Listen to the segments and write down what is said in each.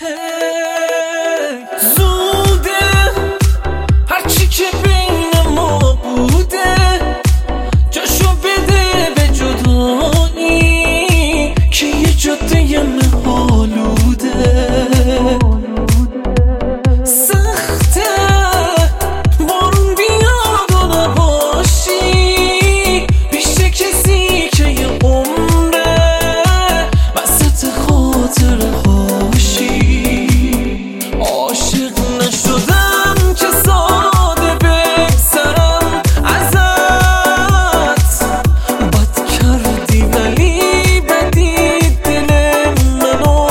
زوده هرچی که بین ما بوده جاشو بده به جدایی که یه جاده مه‌آلوده. سخته بارون بیاد و نباشی پیش کسی که یه عمره وسط خاطره هاشی. عاشق نشدم که ساده بگذرم ازت، بد کردی ولی بدی دل منو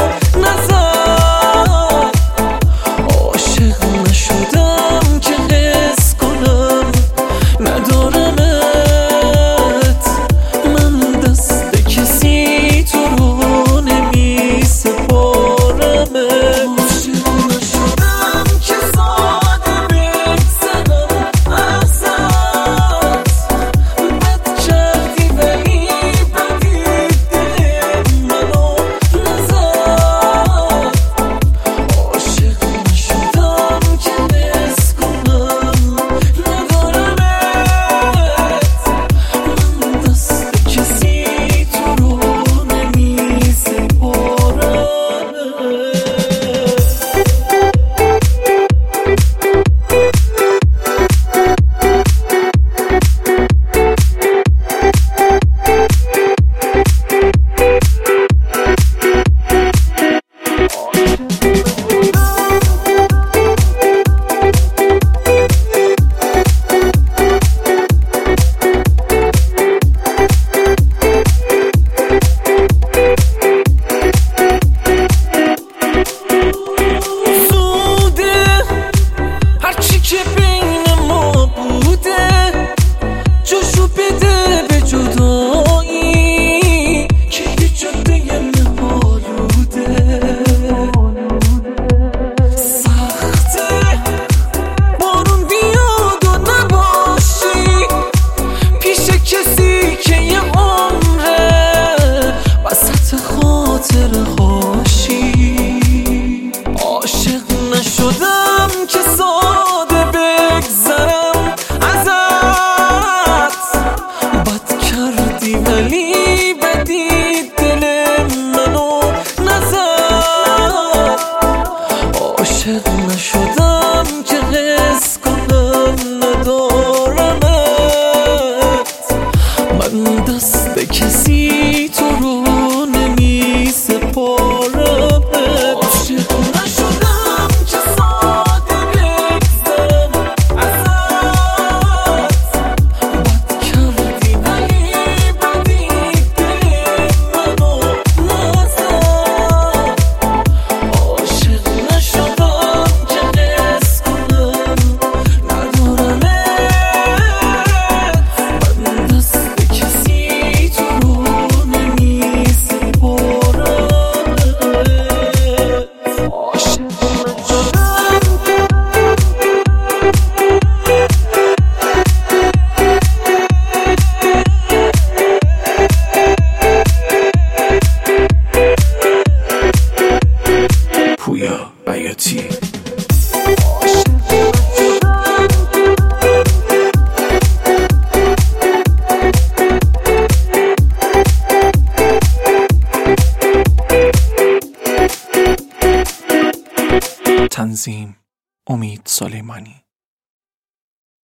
نزد. عاشق نشدم که حس کنم ندارمت، من دست کسی تو رو نمی سپارمت. عاشق نشدم که ساده بگذرم ازت، بد کردی ولی بدی دل منو نزد. عاشق نشدم که حس کنم ندارمت، من دست کسی تو رو نمی سپارمت. زوده هرچی که بین ما بوده جاشو بده به جدایی که یه جاده مه‌آلوده. سخته بارون بیاد و نباشی پیش کسی که یه عمره وسط خاطره هاشی. عاشق نشدم که ساده بگذرم ازت، بد کردی ولی بدی دل منو نزد. عاشق نشدم که حس کنم ندارمت، من دست کسی تو رو نمی سپارمت. عاشق نشدم که ساده بگذرم ازت، بد کردی ولی بدی دل منو نزد. عاشق نشدم که حس کنم ندارمت، من دست کسی تو رو نمی سپارمت. عاشق پویا بیاتی. تنظیم امید سلیمانی.